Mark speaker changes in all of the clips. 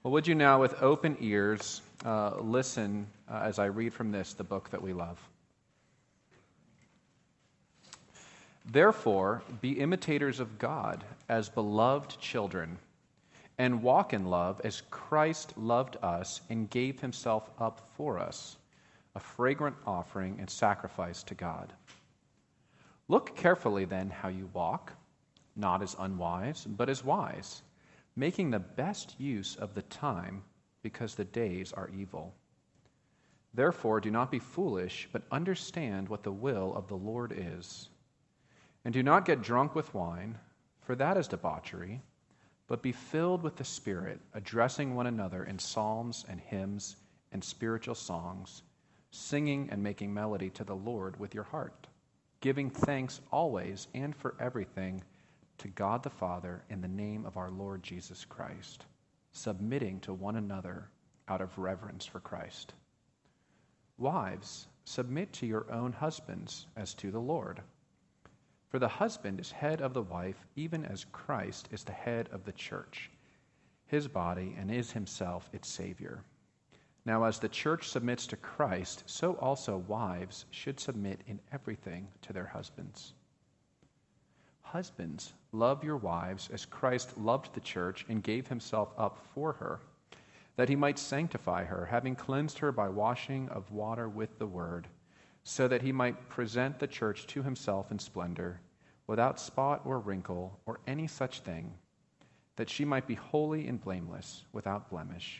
Speaker 1: Well, would you now, with open ears, listen as I read from this, the book that we love. Therefore, be imitators of God as beloved children, and walk in love as Christ loved us and gave himself up for us, a fragrant offering and sacrifice to God. Look carefully then how you walk, not as unwise, but as wise, making the best use of the time, because the days are evil. Therefore, do not be foolish, but understand what the will of the Lord is. And do not get drunk with wine, for that is debauchery, but be filled with the Spirit, addressing one another in psalms and hymns and spiritual songs, singing and making melody to the Lord with your heart, giving thanks always and for everything to God the Father in the name of our Lord Jesus Christ, submitting to one another out of reverence for Christ. Wives, submit to your own husbands as to the Lord. For the husband is head of the wife, even as Christ is the head of the church, his body, and is himself its Savior. Now, as the church submits to Christ, so also wives should submit in everything to their husbands. Husbands, love your wives as Christ loved the church and gave himself up for her, that he might sanctify her, having cleansed her by washing of water with the word, so that he might present the church to himself in splendor, without spot or wrinkle or any such thing, that she might be holy and blameless, without blemish.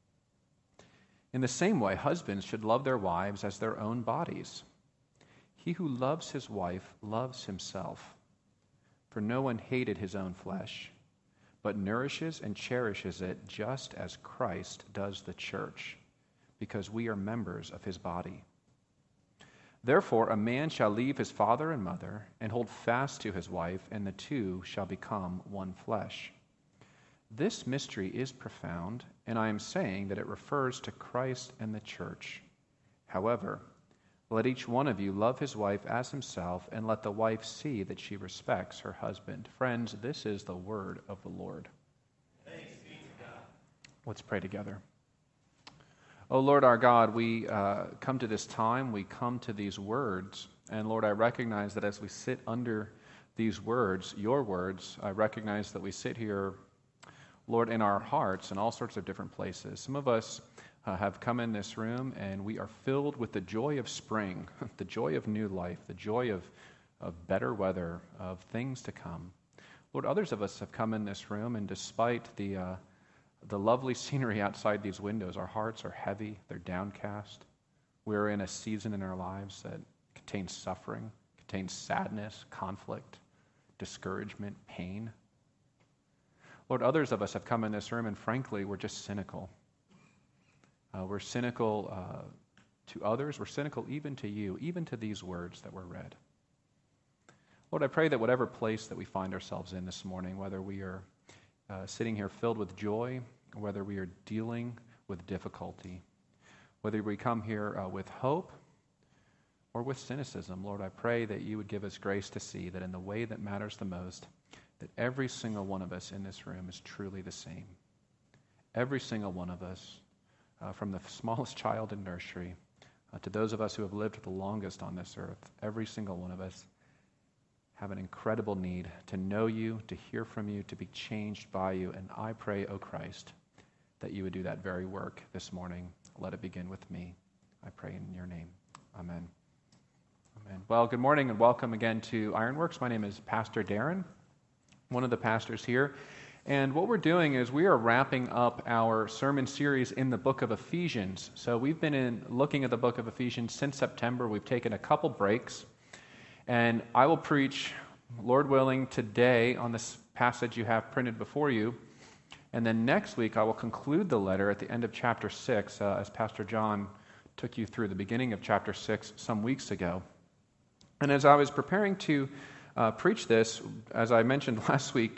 Speaker 1: In the same way, husbands should love their wives as their own bodies. He who loves his wife loves himself, for no one hated his own flesh, but nourishes and cherishes it, just as Christ does the church, because we are members of his body. Therefore, a man shall leave his father and mother and hold fast to his wife, and the two shall become one flesh. This mystery is profound, and I am saying that it refers to Christ and the church. However, let each one of you love his wife as himself, and let the wife see that she respects her husband. Friends, this is the word of the Lord.
Speaker 2: Thanks be to God.
Speaker 1: Let's pray together. Oh Lord our God, we come to this time, we come to these words, and Lord, I recognize that as we sit under these words, your words, I recognize that we sit here, Lord, in our hearts in all sorts of different places. Some of us have come in this room and we are filled with the joy of spring, the joy of new life, the joy of better weather, of things to come. Lord, others of us have come in this room, and despite the lovely scenery outside these windows, our hearts are heavy, they're downcast. We're in a season in our lives that contains suffering, contains sadness, conflict, discouragement, pain. Lord, others of us have come in this room, and frankly, we're just cynical. We're cynical to others. We're cynical even to you, even to these words that were read. Lord, I pray that whatever place that we find ourselves in this morning, whether we are sitting here filled with joy, whether we are dealing with difficulty, whether we come here with hope or with cynicism, Lord, I pray that you would give us grace to see that in the way that matters the most, that every single one of us in this room is truly the same. Every single one of us, from the smallest child in nursery to those of us who have lived the longest on this earth, every single one of us have an incredible need to know you, to hear from you, to be changed by you. And I pray, O Christ, that you would do that very work this morning. Let it begin with me. I pray in your name. Amen. Amen. Well, good morning and welcome again to Ironworks. My name is Pastor Darren, one of the pastors here. And what we're doing is we are wrapping up our sermon series in the book of Ephesians. So we've been looking at the book of Ephesians since September. We've taken a couple breaks. And I will preach, Lord willing, today on this passage you have printed before you. And then next week I will conclude the letter at the end of chapter 6, as Pastor John took you through the beginning of chapter 6 some weeks ago. And as I was preparing to preach this, as I mentioned last week,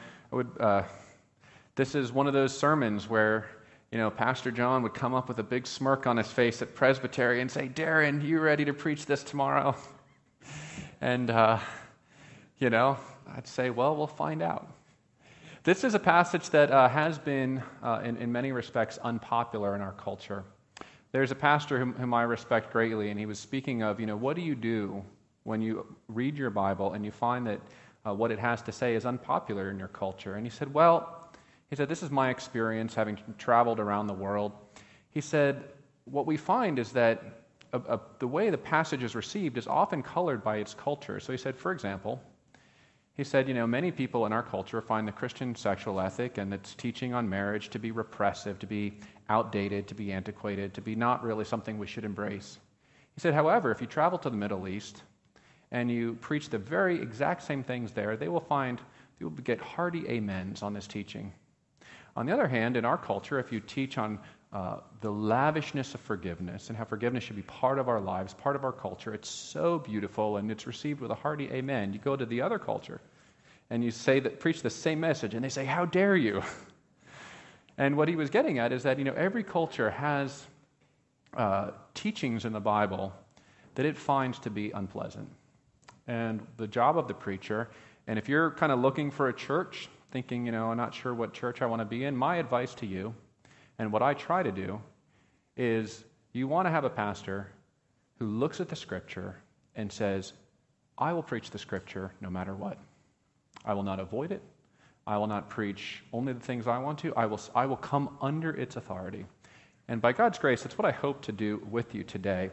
Speaker 1: this is one of those sermons where, Pastor John would come up with a big smirk on his face at Presbytery and say, "Darren, you ready to preach this tomorrow?" And, I'd say, well, we'll find out. This is a passage that has been, in many respects, unpopular in our culture. There's a pastor whom I respect greatly, and he was speaking of, what do you do when you read your Bible and you find that what it has to say is unpopular in your culture? And he said, this is my experience having traveled around the world. He said, what we find is that the way the passage is received is often colored by its culture. So he said, for example, many people in our culture find the Christian sexual ethic and its teaching on marriage to be repressive, to be outdated, to be antiquated, to be not really something we should embrace. He said, however, if you travel to the Middle East and you preach the very exact same things there, they will get hearty amens on this teaching. On the other hand, in our culture, if you teach on the lavishness of forgiveness and how forgiveness should be part of our lives, part of our culture, it's so beautiful and it's received with a hearty amen. You go to the other culture and you preach the same message and they say, how dare you? And what he was getting at is that, every culture has teachings in the Bible that it finds to be unpleasant. And the job of the preacher, and if you're kind of looking for a church, thinking, I'm not sure what church I want to be in, my advice to you, and what I try to do, is you want to have a pastor who looks at the Scripture and says, I will preach the Scripture no matter what. I will not avoid it. I will not preach only the things I want to. I will come under its authority. And by God's grace, that's what I hope to do with you today.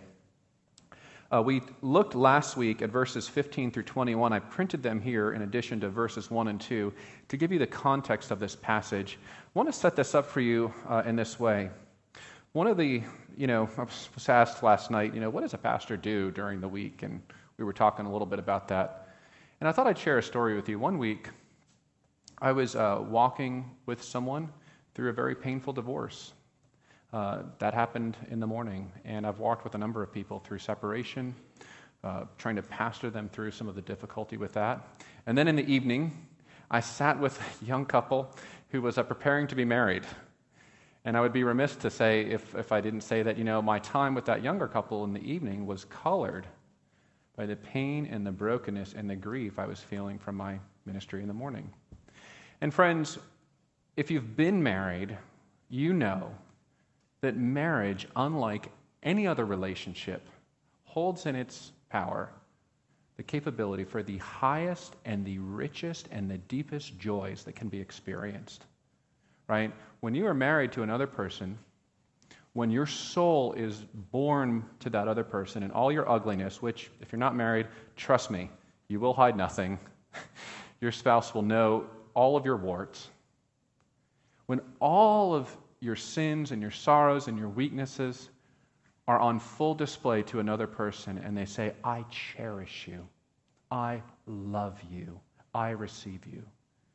Speaker 1: We looked last week at verses 15 through 21. I printed them here in addition to verses 1 and 2 to give you the context of this passage. I want to set this up for you in this way. One of the, I was asked last night, what does a pastor do during the week? And we were talking a little bit about that. And I thought I'd share a story with you. One week, I was walking with someone through a very painful divorce. That happened in the morning, and I've walked with a number of people through separation, trying to pastor them through some of the difficulty with that. And then in the evening, I sat with a young couple who was preparing to be married. And I would be remiss to say, if I didn't say that, my time with that younger couple in the evening was colored by the pain and the brokenness and the grief I was feeling from my ministry in the morning. And friends, if you've been married, you know that marriage, unlike any other relationship, holds in its power the capability for the highest and the richest and the deepest joys that can be experienced. Right? When you are married to another person, when your soul is born to that other person and all your ugliness, which, if you're not married, trust me, you will hide nothing. Your spouse will know all of your warts. When all of your sins and your sorrows and your weaknesses are on full display to another person, and they say, I cherish you, I love you, I receive you.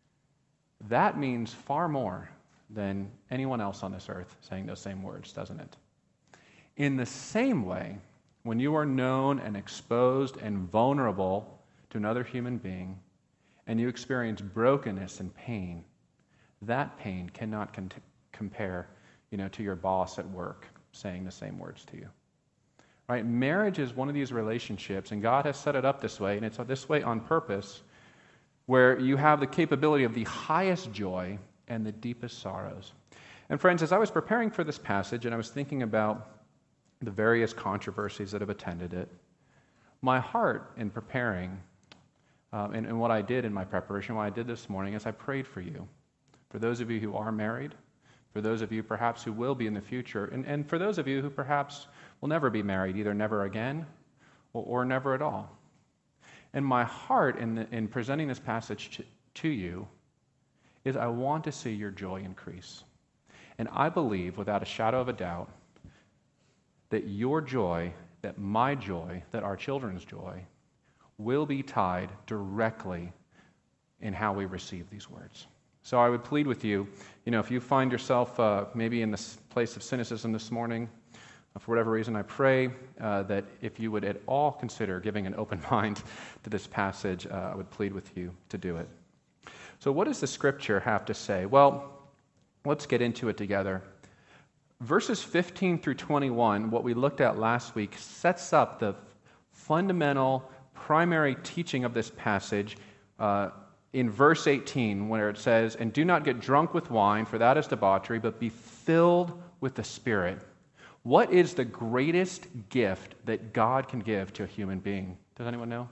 Speaker 1: That means far more than anyone else on this earth saying those same words, doesn't it? In the same way, when you are known and exposed and vulnerable to another human being, and you experience brokenness and pain, that pain cannot compare, to your boss at work saying the same words to you. Right? Marriage is one of these relationships, and God has set it up this way, and it's this way on purpose, where you have the capability of the highest joy and the deepest sorrows. And friends, as I was preparing for this passage, and I was thinking about the various controversies that have attended it, my heart in preparing, and what I did in my preparation, what I did this morning, is I prayed for you. For those of you who are married, for those of you perhaps who will be in the future, and for those of you who perhaps will never be married, either never again or never at all. And my heart in presenting this passage to you is I want to see your joy increase. And I believe, without a shadow of a doubt, that your joy, that my joy, that our children's joy, will be tied directly in how we receive these words. So I would plead with you, if you find yourself maybe in this place of cynicism this morning, for whatever reason, I pray that if you would at all consider giving an open mind to this passage, I would plead with you to do it. So what does the Scripture have to say? Well, let's get into it together. Verses 15 through 21, what we looked at last week, sets up the fundamental, primary teaching of this passage in verse 18, where it says, "And do not get drunk with wine, for that is debauchery, but be filled with the Spirit." What is the greatest gift that God can give to a human being? Does anyone know?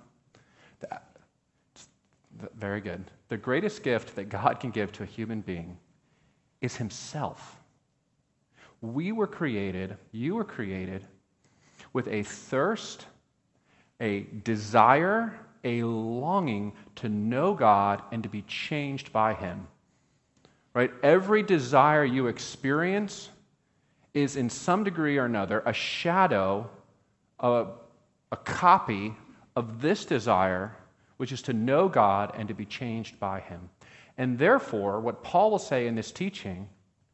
Speaker 1: Very good. The greatest gift that God can give to a human being is Himself. You were created with a thirst, a desire, a longing to know God and to be changed by Him. Right? Every desire you experience is in some degree or another a shadow, a copy of this desire, which is to know God and to be changed by Him. And therefore, what Paul will say in this teaching,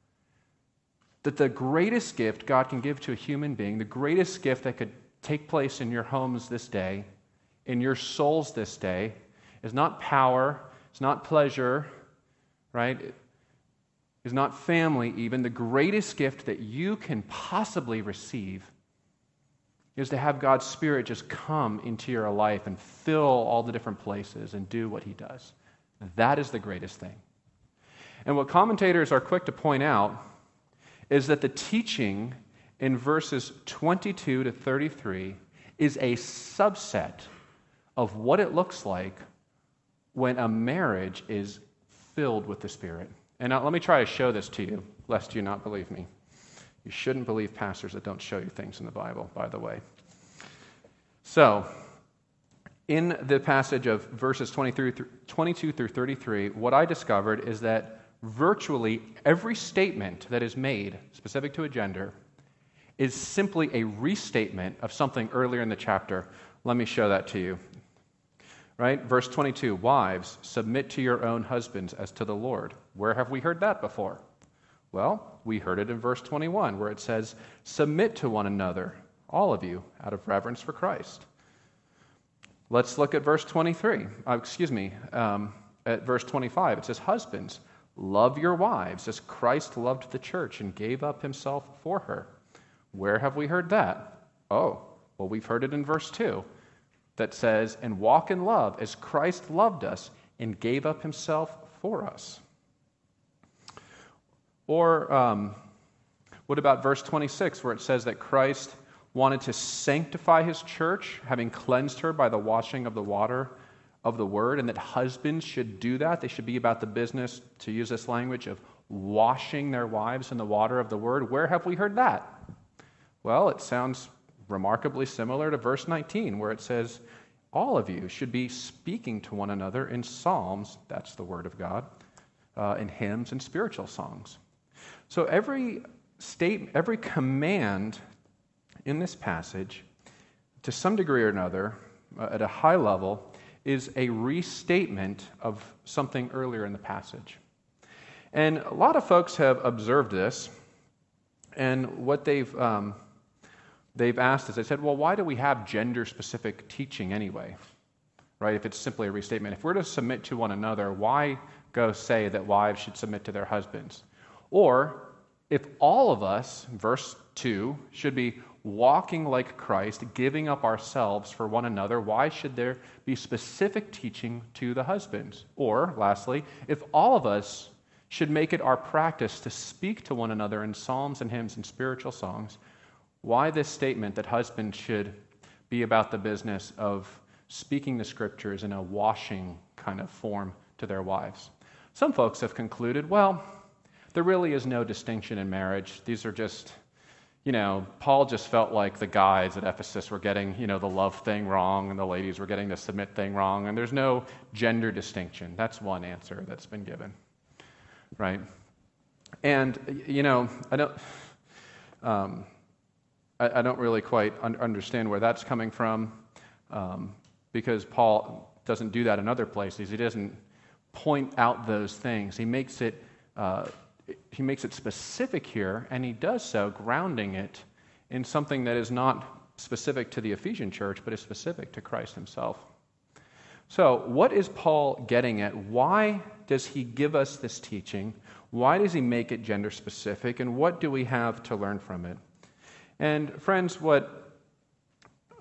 Speaker 1: that the greatest gift God can give to a human being, the greatest gift that could take place in your homes this day, in your souls this day, is not power, it's not pleasure, right? Is not family even. The greatest gift that you can possibly receive is to have God's Spirit just come into your life and fill all the different places and do what He does. That is the greatest thing. And what commentators are quick to point out is that the teaching in verses 22 to 33 is a subset of what it looks like when a marriage is filled with the Spirit. And now let me try to show this to you, lest you not believe me. You shouldn't believe pastors that don't show you things in the Bible, by the way. So, in the passage of verses 22 through 33, what I discovered is that virtually every statement that is made specific to a gender is simply a restatement of something earlier in the chapter. Let me show that to you. Right? Verse 22, "Wives, submit to your own husbands as to the Lord." Where have we heard that before? Well, we heard it in verse 21, where it says, "Submit to one another, all of you, out of reverence for Christ." Let's look at verse 23. At verse 25, it says, "Husbands, love your wives as Christ loved the church and gave up Himself for her." Where have we heard that? Oh, well, we've heard it in verse 2 that says, "And walk in love as Christ loved us and gave up Himself for us." Or what about verse 26, where it says that Christ wanted to sanctify His church, having cleansed her by the washing of the water of the Word, and that husbands should do that? They should be about the business, to use this language, of washing their wives in the water of the Word. Where have we heard that? Well, it sounds remarkably similar to verse 19, where it says, "All of you should be speaking to one another in psalms," that's the Word of God, in hymns and spiritual songs. So every command in this passage, to some degree or another, at a high level, is a restatement of something earlier in the passage. And a lot of folks have observed this, and what they've asked is, they said, well, why do we have gender-specific teaching anyway? Right? If it's simply a restatement. If we're to submit to one another, why go say that wives should submit to their husbands? Or, if all of us, verse 2, should be walking like Christ, giving up ourselves for one another, why should there be specific teaching to the husbands? Or, lastly, if all of us should make it our practice to speak to one another in psalms and hymns and spiritual songs, why this statement that husbands should be about the business of speaking the scriptures in a washing kind of form to their wives? Some folks have concluded, well, there really is no distinction in marriage. These are just, Paul just felt like the guys at Ephesus were getting, the love thing wrong, and the ladies were getting the submit thing wrong, and there's no gender distinction. That's one answer that's been given, right? And, I don't really quite understand where that's coming from, because Paul doesn't do that in other places. He doesn't point out those things. He makes it specific here, and he does so grounding it in something that is not specific to the Ephesian church, but is specific to Christ Himself. So, what is Paul getting at? Why does he give us this teaching? Why does he make it gender specific? And what do we have to learn from it? And friends, what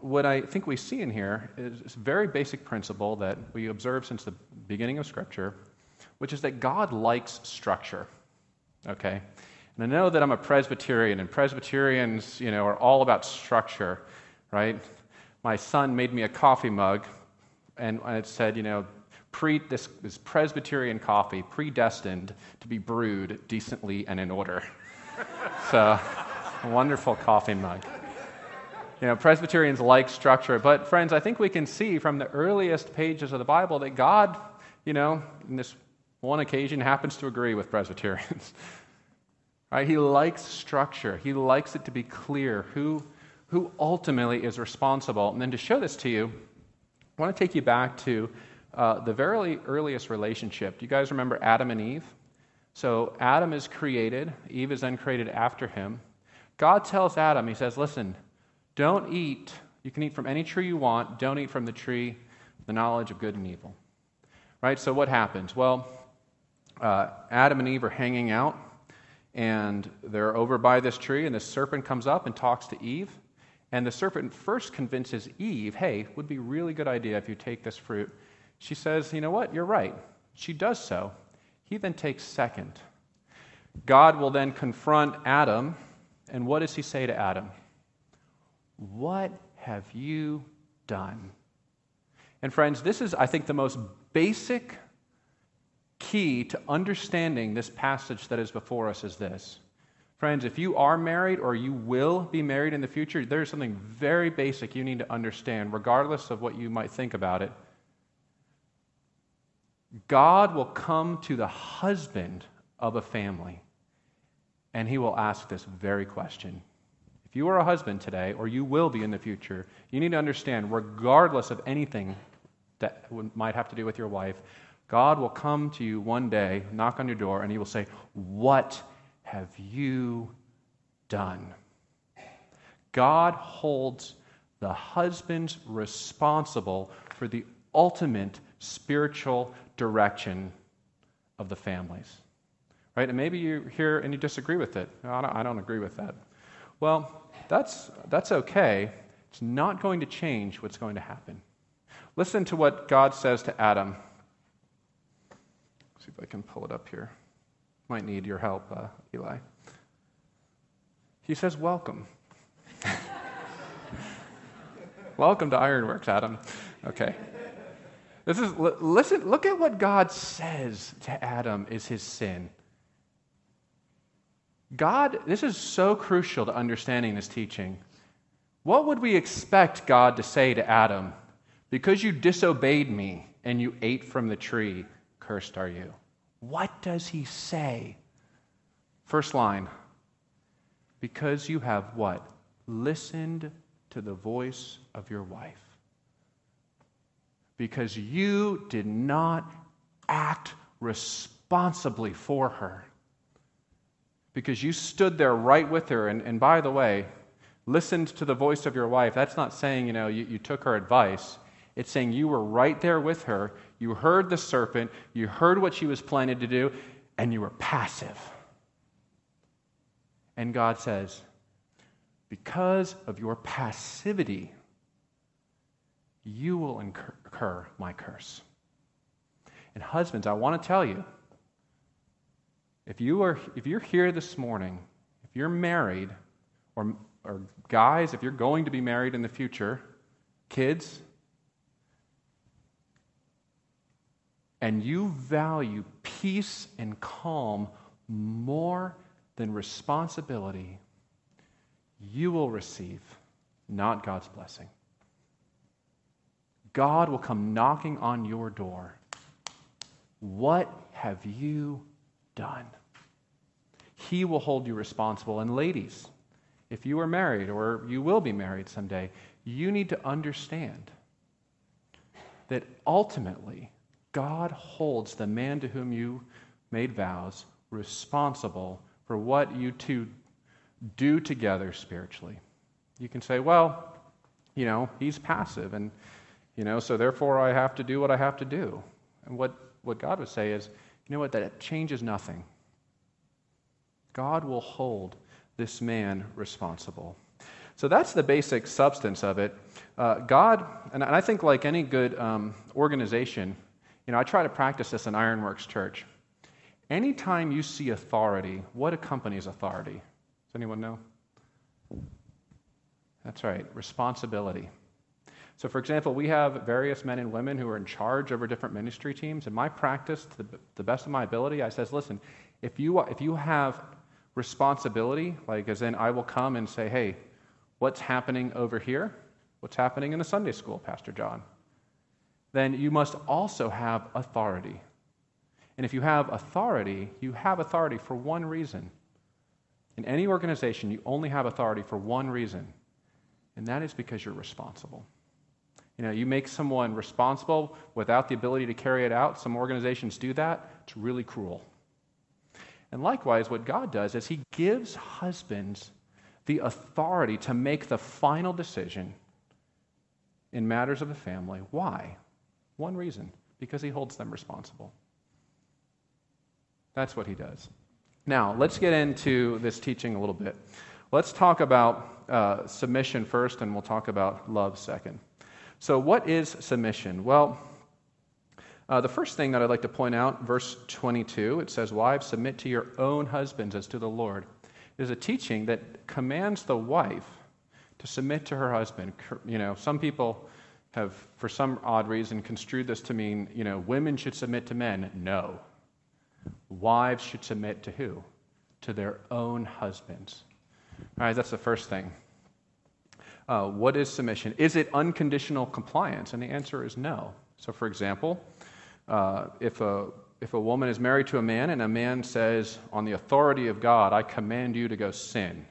Speaker 1: what I think we see in here is a very basic principle that we observe since the beginning of Scripture, which is that God likes structure, okay? And I know that I'm a Presbyterian, and Presbyterians, are all about structure, right? My son made me a coffee mug, and it said, this Presbyterian coffee, predestined to be brewed decently and in order. So, a wonderful coffee mug. Presbyterians like structure, but friends, I think we can see from the earliest pages of the Bible that God, in this one occasion, happens to agree with Presbyterians. Right? He likes structure. He likes it to be clear who ultimately is responsible. And then to show this to you, I want to take you back to the very earliest relationship. Do you guys remember Adam and Eve? So Adam is created. Eve is then created after him. God tells Adam, he says, listen, don't eat. You can eat from any tree you want. Don't eat from the tree, the knowledge of good and evil. Right? So what happens? Well, Adam and Eve are hanging out, and they're over by this tree, and the serpent comes up and talks to Eve. And the serpent first convinces Eve, hey, would be a really good idea if you take this fruit. She says, you know what? You're right. She does so. He then takes second. God will then confront Adam, and what does he say to Adam? What have you done? And friends, this is, I think, the most basic key to understanding this passage that is before us is this. Friends, if you are married or you will be married in the future, there's something very basic you need to understand, regardless of what you might think about it. God will come to the husband of a family, and he will ask this very question. If you are a husband today, or you will be in the future, you need to understand, regardless of anything that might have to do with your wife, God will come to you one day, knock on your door, and he will say, what have you done? God holds the husbands responsible for the ultimate spiritual direction of the families. Right? And maybe you're here and you disagree with it. No, I don't agree with that. Well, that's okay. It's not going to change what's going to happen. Listen to what God says to Adam. See if I can pull it up here. Might need your help, Eli. He says, welcome. Welcome to Ironworks, Adam. Okay. Listen, look at what God says to Adam is his sin. This is so crucial to understanding this teaching. What would we expect God to say to Adam? Because you disobeyed me and you ate from the tree, cursed are you. What does he say? First line. Because you have what? Listened to the voice of your wife. Because you did not act responsibly for her. Because you stood there right with her, and by the way, listened to the voice of your wife. That's not saying, you took her advice. It's saying you were right there with her. You heard the serpent. You heard what she was planning to do, and you were passive. And God says, because of your passivity, you will incur my curse. And husbands, I want to tell you, if you're here this morning, if you're married, or guys, if you're going to be married in the future, kids, and you value peace and calm more than responsibility, you will receive not God's blessing. God will come knocking on your door. What have you done? He will hold you responsible. And ladies, if you are married or you will be married someday, you need to understand that ultimately God holds the man to whom you made vows responsible for what you two do together spiritually. You can say, well, he's passive, and so therefore I have to do what I have to do. And what God would say is, that changes nothing. God will hold this man responsible. So that's the basic substance of it. God, and I think like any good organization, I try to practice this in Ironworks Church. Anytime you see authority, what accompanies authority? Does anyone know? That's right, responsibility. So, for example, we have various men and women who are in charge over different ministry teams. In my practice, to the best of my ability, I says, listen, if you have responsibility, like as in I will come and say, hey, what's happening over here? What's happening in the Sunday school, Pastor John? Then you must also have authority. And if you have authority for one reason. In any organization, you only have authority for one reason, and that is because you're responsible. You make someone responsible without the ability to carry it out. Some organizations do that. It's really cruel. And likewise, what God does is He gives husbands the authority to make the final decision in matters of the family. Why? One reason, because He holds them responsible. That's what He does. Now, let's get into this teaching a little bit. Let's talk about submission first, and we'll talk about love second. So what is submission? Well, the first thing that I'd like to point out, verse 22, it says, "Wives, submit to your own husbands as to the Lord." It is a teaching that commands the wife to submit to her husband. Some people have, for some odd reason, construed this to mean, women should submit to men. No. Wives should submit to who? To their own husbands. All right, that's the first thing. What is submission? Is it unconditional compliance? And the answer is no. So, for example, if a woman is married to a man and a man says, on the authority of God, I command you to go sin.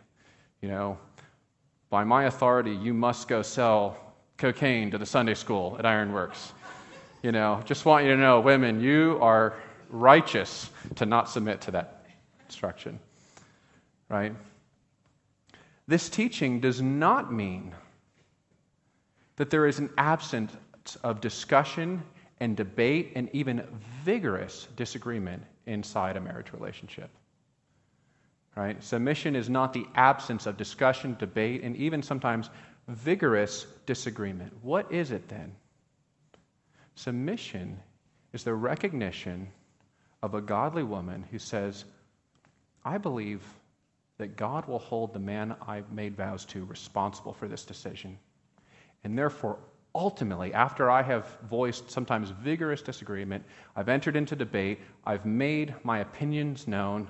Speaker 1: By my authority, you must go sell cocaine to the Sunday school at Ironworks. Just want you to know, women, you are righteous to not submit to that instruction. Right? This teaching does not mean that there is an absence of discussion and debate and even vigorous disagreement inside a marriage relationship. Right? Submission is not the absence of discussion, debate, and even sometimes vigorous disagreement. What is it then? Submission is the recognition of a godly woman who says, I believe that God will hold the man I've made vows to responsible for this decision. And therefore, ultimately, after I have voiced sometimes vigorous disagreement, I've entered into debate, I've made my opinions known,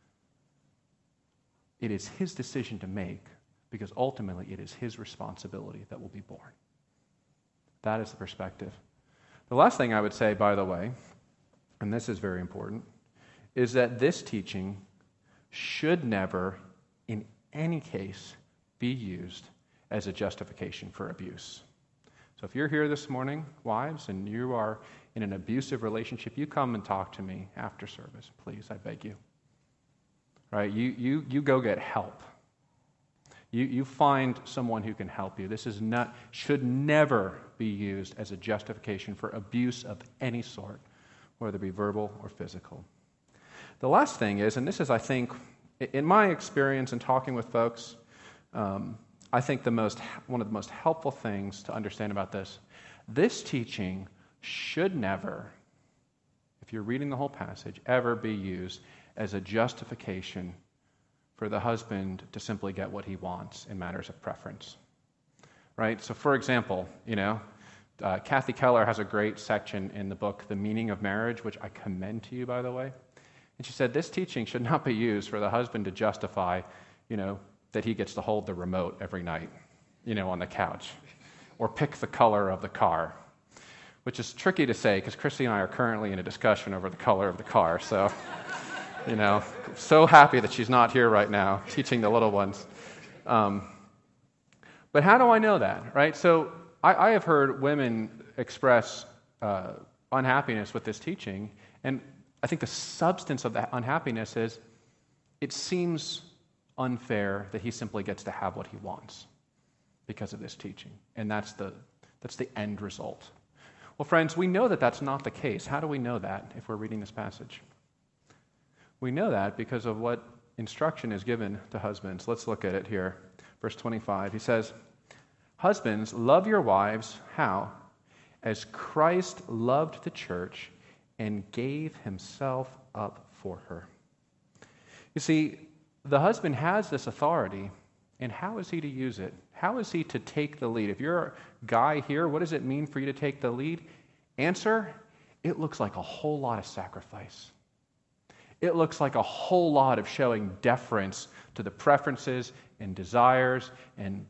Speaker 1: it is His decision to make, because ultimately it is His responsibility that will be borne. That is the perspective. The last thing I would say, by the way, and this is very important, is that this teaching should never, in any case, be used as a justification for abuse. So if you're here this morning, wives, and you are in an abusive relationship, you come and talk to me after service, please, I beg you. Right? You go get help. You find someone who can help you. This should never be used as a justification for abuse of any sort, whether it be verbal or physical. The last thing is, and this is, I think, in my experience in talking with folks, I think one of the most helpful things to understand about this teaching should never, if you're reading the whole passage, ever be used as a justification for the husband to simply get what he wants in matters of preference. Right? So, for example, Kathy Keller has a great section in the book, The Meaning of Marriage, which I commend to you, by the way. And she said, this teaching should not be used for the husband to justify, that he gets to hold the remote every night, on the couch, or pick the color of the car, which is tricky to say because Christy and I are currently in a discussion over the color of the car. So, so happy that she's not here right now teaching the little ones. But how do I know that, right? So I have heard women express unhappiness with this teaching, and I think the substance of that unhappiness is it seems unfair that he simply gets to have what he wants because of this teaching, and that's the end result. Well, friends, we know that that's not the case. How do we know that if we're reading this passage? We know that because of what instruction is given to husbands. Let's look at it here. Verse 25, he says, "Husbands, love your wives." How? "As Christ loved the church and gave himself up for her." You see, the husband has this authority, and how is he to use it? How is he to take the lead? If you're a guy here, what does it mean for you to take the lead? Answer, it looks like a whole lot of sacrifice. It looks like a whole lot of showing deference to the preferences and desires and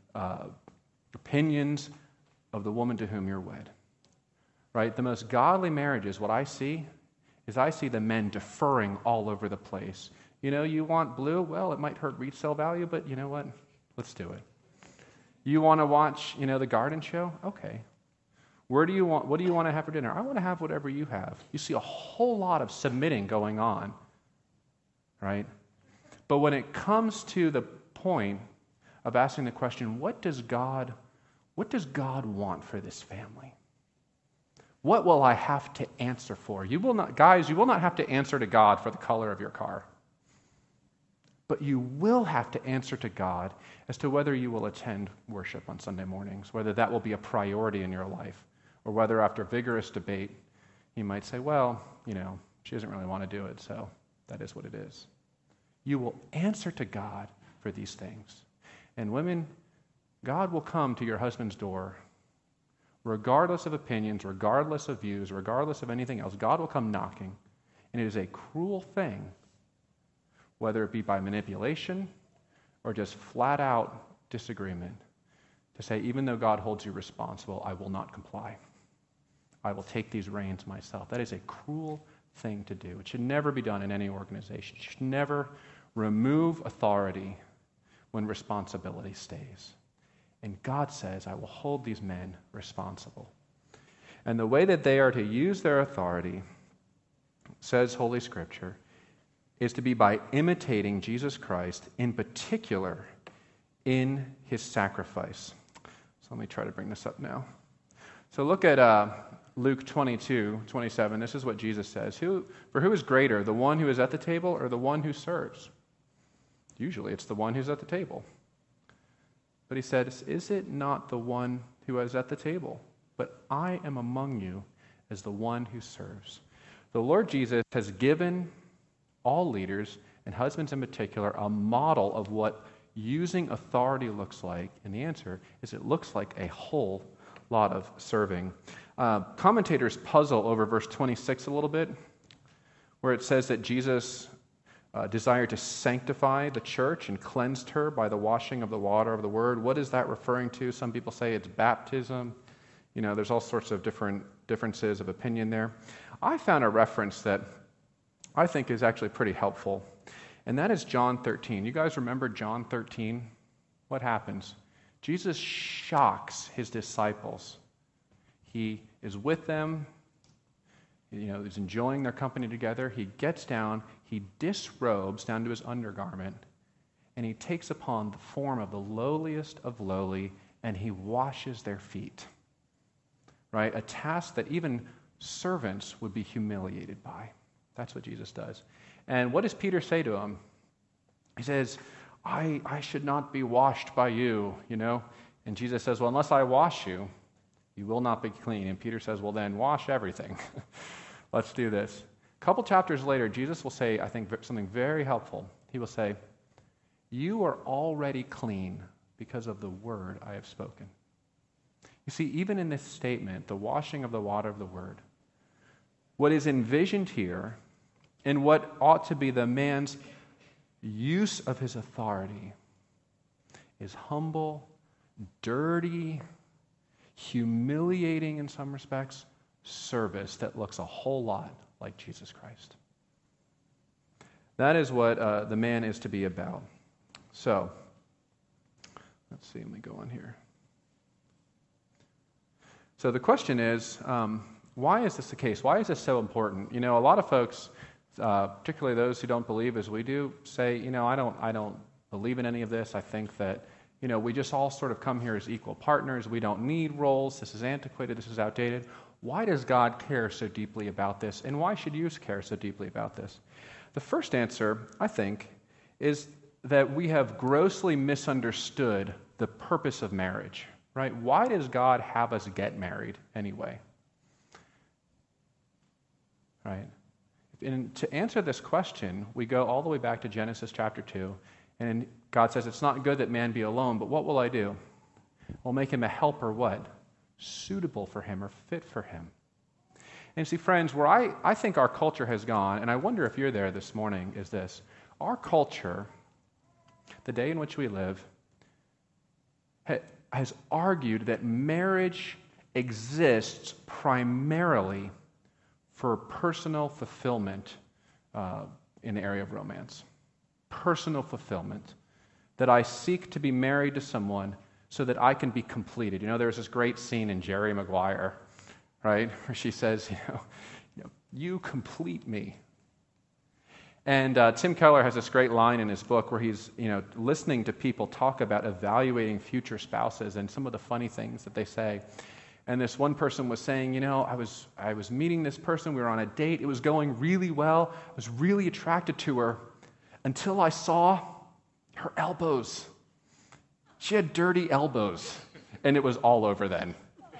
Speaker 1: opinions of the woman to whom you're wed. Right? The most godly marriages, what I see, is I see the men deferring all over the place. You know, you want blue? Well, it might hurt resale value, but you know what? Let's do it. You want to watch, the garden show? Okay. What do you want to have for dinner? I want to have whatever you have. You see a whole lot of submitting going on, right? But when it comes to the point of asking the question, what does God want for this family? What will I have to answer for? You will not have to answer to God for the color of your car. But you will have to answer to God as to whether you will attend worship on Sunday mornings, whether that will be a priority in your life, or whether after vigorous debate, you might say, well, she doesn't really want to do it, so that is what it is. You will answer to God for these things. And women, God will come to your husband's door, regardless of opinions, regardless of views, regardless of anything else. God will come knocking, and it is a cruel thing, whether it be by manipulation or just flat out disagreement, to say, even though God holds you responsible, I will not comply. I will take these reins myself. That is a cruel thing to do. It should never be done in any organization. You should never remove authority when responsibility stays. And God says, I will hold these men responsible. And the way that they are to use their authority, says Holy Scripture, is to be by imitating Jesus Christ, in particular in his sacrifice. So let me try to bring this up now. So look at Luke 22:27. This is what Jesus says. For who is greater, the one who is at the table or the one who serves? Usually it's the one who's at the table. But he said, is it not the one who is at the table? But I am among you as the one who serves. The Lord Jesus has given all leaders, and husbands in particular, a model of what using authority looks like. And the answer is it looks like a whole lot of serving. Commentators puzzle over verse 26 a little bit, where it says that Jesus desired to sanctify the church and cleansed her by the washing of the water of the word. What is that referring to? Some people say it's baptism. There's all sorts of differences of opinion there. I found a reference that I think is actually pretty helpful, and that is John 13. You guys remember John 13? What happens? Jesus shocks his disciples. He is with them, he's enjoying their company together. He gets down, he disrobes down to his undergarment, and he takes upon the form of the lowliest of lowly, and he washes their feet. Right? A task that even servants would be humiliated by. That's what Jesus does. And what does Peter say to him? He says, I should not be washed by you, And Jesus says, well, unless I wash you, you will not be clean. And Peter says, well, then wash everything. Let's do this. A couple chapters later, Jesus will say, I think, something very helpful. He will say, you are already clean because of the word I have spoken. You see, even in this statement, the washing of the water of the word, what is envisioned here, and what ought to be the man's use of his authority, is humble, dirty, humiliating in some respects, service that looks a whole lot like Jesus Christ. That is what the man is to be about. So, let's see, let me go on here. So the question is, why is this the case? Why is this so important? A lot of folks, particularly those who don't believe as we do, say, I don't believe in any of this. I think that, we just all sort of come here as equal partners. We don't need roles. This is antiquated. This is outdated. Why does God care so deeply about this? And why should you care so deeply about this? The first answer, I think, is that we have grossly misunderstood the purpose of marriage, right? Why does God have us get married anyway? Right? And to answer this question, we go all the way back to Genesis chapter 2, and God says, it's not good that man be alone, but what will I do? I'll make him a helper, what? Suitable for him or fit for him. And see, friends, where I think our culture has gone, and I wonder if you're there this morning, is this. Our culture, the day in which we live, has argued that marriage exists primarily for personal fulfillment in the area of romance. Personal fulfillment. That I seek to be married to someone so that I can be completed. You know, there's this great scene in Jerry Maguire, right, where she says, you complete me. And Tim Keller has this great line in his book where he's, listening to people talk about evaluating future spouses and some of the funny things that they say. And this one person was saying, I was meeting this person, we were on a date, it was going really well, I was really attracted to her until I saw her elbows. She had dirty elbows, and it was all over then.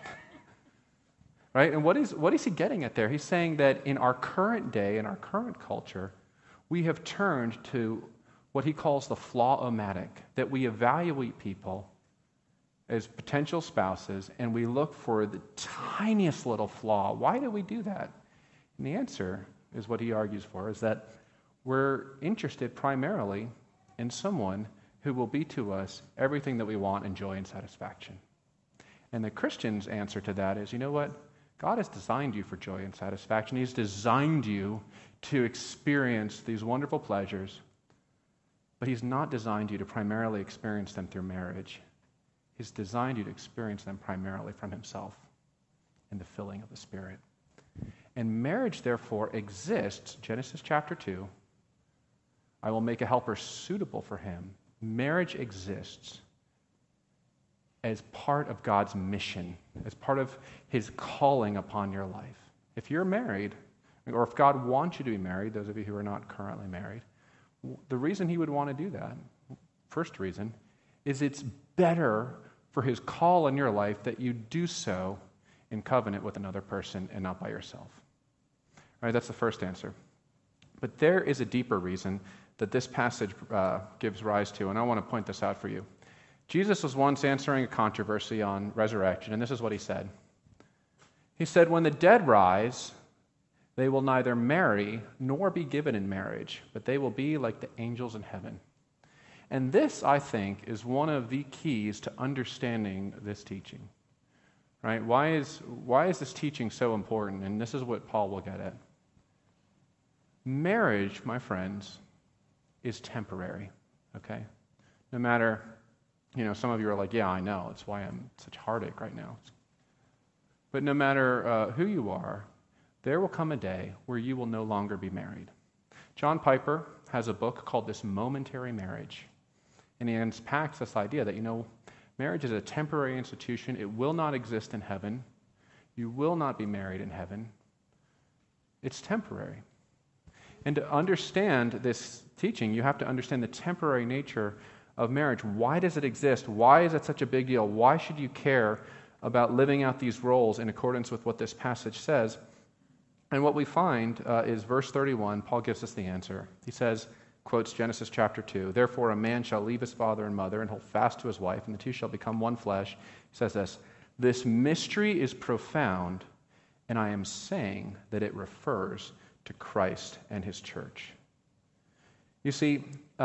Speaker 1: Right? And what is he getting at there? He's saying that in our current day, in our current culture, we have turned to what he calls the flaw-o-matic, that we evaluate people as potential spouses, and we look for the tiniest little flaw. Why do we do that? And the answer is what he argues for, is that we're interested primarily in someone who will be to us everything that we want in joy and satisfaction. And the Christian's answer to that is, you know what? God has designed you for joy and satisfaction. He's designed you to experience these wonderful pleasures, but He's not designed you to primarily experience them through marriage. He's designed you to experience them primarily from Himself in the filling of the Spirit. And marriage, therefore, exists, Genesis chapter 2, I will make a helper suitable for him. Marriage exists as part of God's mission, as part of His calling upon your life. If you're married, or if God wants you to be married, those of you who are not currently married, the reason He would want to do that, first reason, is it's better for His call in your life that you do so in covenant with another person and not by yourself. All right, that's the first answer. But there is a deeper reason that this passage gives rise to, and I want to point this out for you. Jesus was once answering a controversy on resurrection, and this is what He said. He said, when the dead rise, they will neither marry nor be given in marriage, but they will be like the angels in heaven. And this, I think, is one of the keys to understanding this teaching. Right? Why is this teaching so important? And this is what Paul will get at. Marriage, my friends, is temporary. Okay? No matter, some of you are like, yeah, I know. It's why I'm such heartache right now. But no matter who you are, there will come a day where you will no longer be married. John Piper has a book called This Momentary Marriage. And he unpacks this idea that, marriage is a temporary institution. It will not exist in heaven. You will not be married in heaven. It's temporary. And to understand this teaching, you have to understand the temporary nature of marriage. Why does it exist? Why is it such a big deal? Why should you care about living out these roles in accordance with what this passage says? And what we find is verse 31, Paul gives us the answer. He says, quotes Genesis chapter 2, therefore a man shall leave his father and mother and hold fast to his wife, and the two shall become one flesh. He says this mystery is profound, and I am saying that it refers to Christ and His church. You see,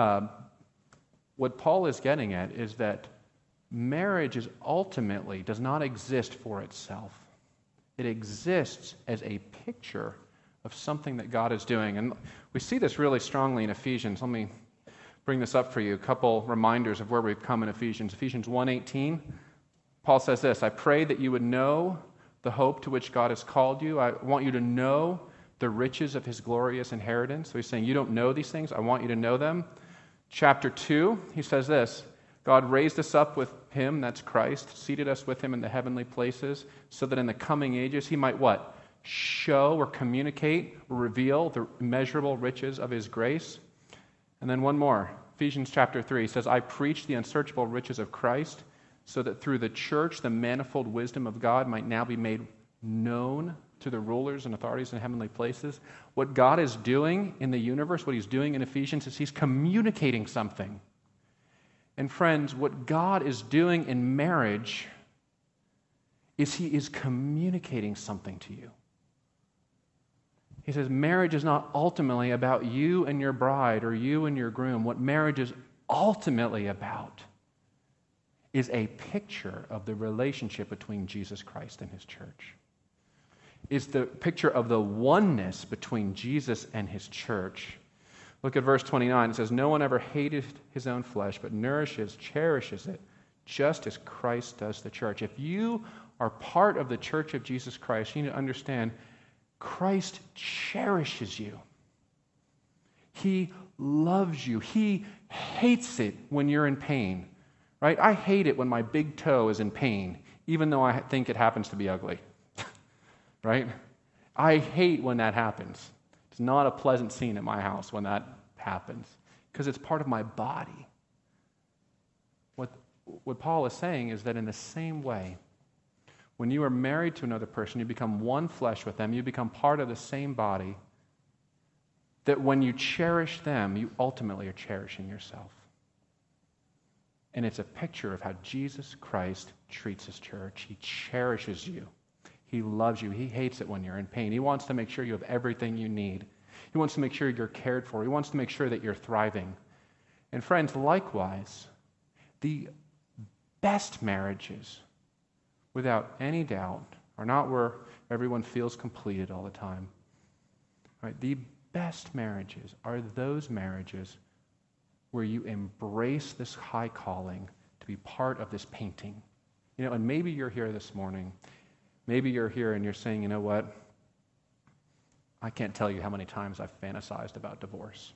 Speaker 1: what Paul is getting at is that marriage ultimately does not exist for itself. It exists as a picture of something that God is doing. And we see this really strongly in Ephesians. Let me bring this up for you. A couple reminders of where we've come in Ephesians. Ephesians 1:18, Paul says this, I pray that you would know the hope to which God has called you. I want you to know the riches of His glorious inheritance. So he's saying, you don't know these things. I want you to know them. Chapter 2, he says this, God raised us up with Him, that's Christ, seated us with Him in the heavenly places, so that in the coming ages He might what? Show or communicate or reveal the immeasurable riches of His grace. And then one more, Ephesians chapter 3 says, I preach the unsearchable riches of Christ, so that through the church the manifold wisdom of God might now be made known to the rulers and authorities in heavenly places. What God is doing in the universe, what he's doing in Ephesians, is he's communicating something. And friends, what God is doing in marriage is he is communicating something to you. He says marriage is not ultimately about you and your bride or you and your groom. What marriage is ultimately about is a picture of the relationship between Jesus Christ and his church. It's the picture of the oneness between Jesus and his church. Look at verse 29. It says, no one ever hated his own flesh, but nourishes, cherishes it, just as Christ does the church. If you are part of the church of Jesus Christ, you need to understand Christ cherishes you. He loves you. He hates it when you're in pain. Right? I hate it when my big toe is in pain, even though I think it happens to be ugly. Right? I hate when that happens. It's not a pleasant scene at my house when that happens, because it's part of my body. What Paul is saying is that in the same way, when you are married to another person, you become one flesh with them, you become part of the same body, that when you cherish them, you ultimately are cherishing yourself. And it's a picture of how Jesus Christ treats his church. He cherishes you. He loves you. He hates it when you're in pain. He wants to make sure you have everything you need. He wants to make sure you're cared for. He wants to make sure that you're thriving. And friends, likewise, the best marriages, without any doubt, are not where everyone feels completed all the time. Right? The best marriages are those marriages where you embrace this high calling to be part of this painting. And maybe you're here this morning. Maybe you're here and you're saying, you know what? I can't tell you how many times I've fantasized about divorce.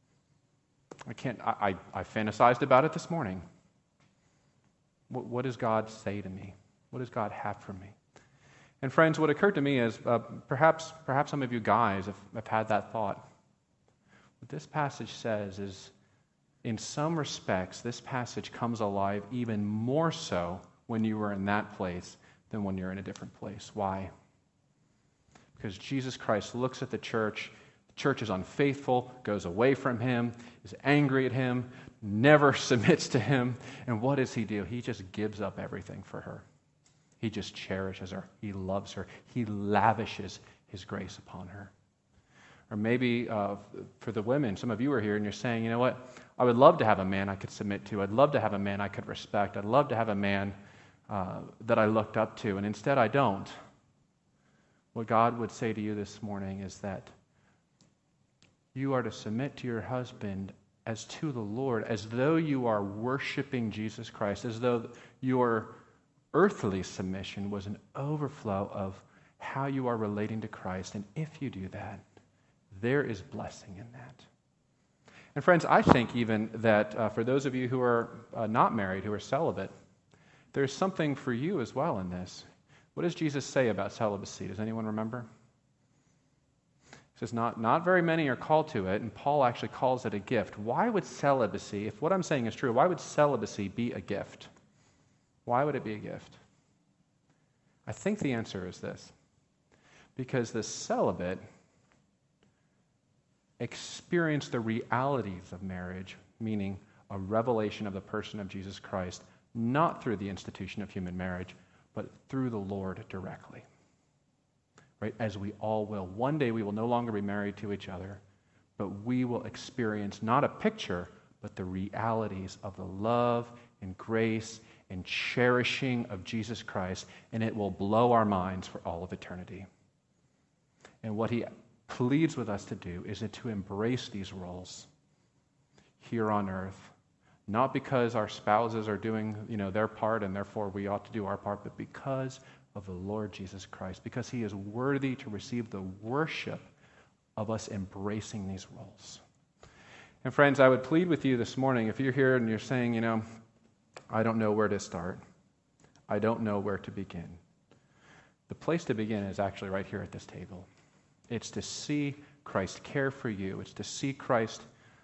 Speaker 1: I fantasized about it this morning. What does God say to me? What does God have for me? And friends, what occurred to me is perhaps some of you guys have had that thought. What this passage says is, in some respects, this passage comes alive even more so when you were in that place than when you're in a different place. Why? Because Jesus Christ looks at the church is unfaithful, goes away from him, is angry at him, never submits to him, and what does he do? He just gives up everything for her. He just cherishes her. He loves her. He lavishes his grace upon her. Or maybe for the women, some of you are here and you're saying, you know what? I would love to have a man I could submit to. I'd love to have a man I could respect. I'd love to have a man that I looked up to, and instead I don't. What God would say to you this morning is that you are to submit to your husband as to the Lord, as though you are worshiping Jesus Christ, as though your earthly submission was an overflow of how you are relating to Christ. And if you do that, there is blessing in that. And friends, I think even that for those of you who are not married, who are celibate, there's something for you as well in this. What does Jesus say about celibacy? Does anyone remember? He says, not very many are called to it, and Paul actually calls it a gift. Why would celibacy, if what I'm saying is true, why would celibacy be a gift? Why would it be a gift? I think the answer is this. Because the celibate experience the realities of marriage, meaning a revelation of the person of Jesus Christ, not through the institution of human marriage, but through the Lord directly. Right? As we all will. One day we will no longer be married to each other, but we will experience not a picture, but the realities of the love and grace and cherishing of Jesus Christ, and it will blow our minds for all of eternity. And what he pleads with us to do is to embrace these roles here on earth, not because our spouses are doing, their part and therefore we ought to do our part, but because of the Lord Jesus Christ, because he is worthy to receive the worship of us embracing these roles. And friends, I would plead with you this morning, if you're here and you're saying, I don't know where to start. I don't know where to begin. The place to begin is actually right here at this table. It's to see Christ care for you. It's to see Christ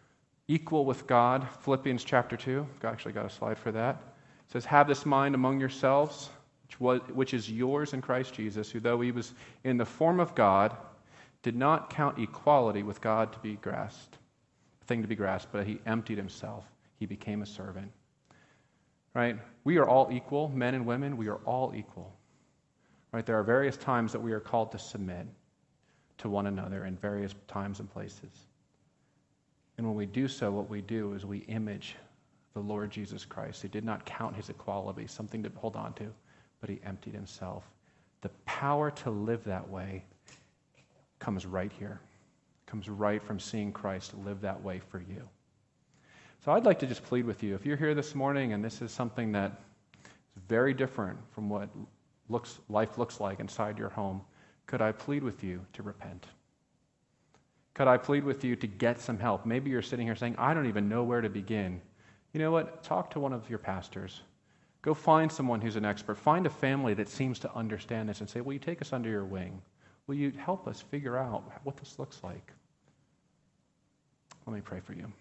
Speaker 1: equal with God. Philippians chapter 2, I actually got a slide for that. It says, have this mind among yourselves, which is yours in Christ Jesus, who though he was in the form of God, did not count equality with God to be grasped, a thing to be grasped, but he emptied himself. He became a servant. Right? We are all equal, men and women, we are all equal. Right? There are various times that we are called to submit to one another in various times and places. And when we do so, what we do is we image the Lord Jesus Christ, who did not count his equality something to hold on to, but he emptied himself. The power to live that way comes right here. Comes right from seeing Christ live that way for you. So I'd like to just plead with you. If you're here this morning and this is something that is very different from what life looks like inside your home, could I plead with you to repent? Could I plead with you to get some help? Maybe you're sitting here saying, I don't even know where to begin. You know what? Talk to one of your pastors. Go find someone who's an expert. Find a family that seems to understand this and say, will you take us under your wing? Will you help us figure out what this looks like? Let me pray for you.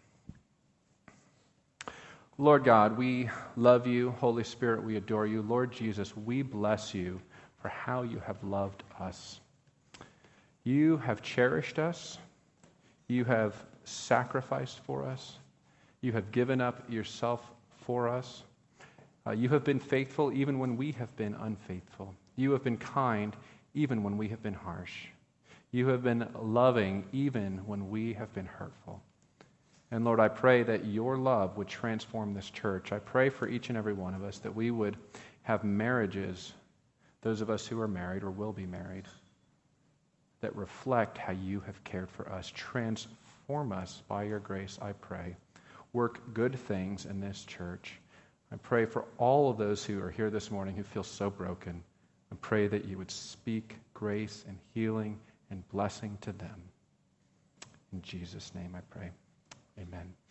Speaker 1: Lord God, we love you. Holy Spirit, we adore you. Lord Jesus, we bless you for how you have loved us. You have cherished us. You have sacrificed for us. You have given up yourself for us. You have been faithful even when we have been unfaithful. You have been kind even when we have been harsh. You have been loving even when we have been hurtful. And Lord, I pray that your love would transform this church. I pray for each and every one of us that we would have marriages, those of us who are married or will be married, that reflect how you have cared for us. Transform us by your grace, I pray. Work good things in this church. I pray for all of those who are here this morning who feel so broken. I pray that you would speak grace and healing and blessing to them. In Jesus' name I pray. Amen.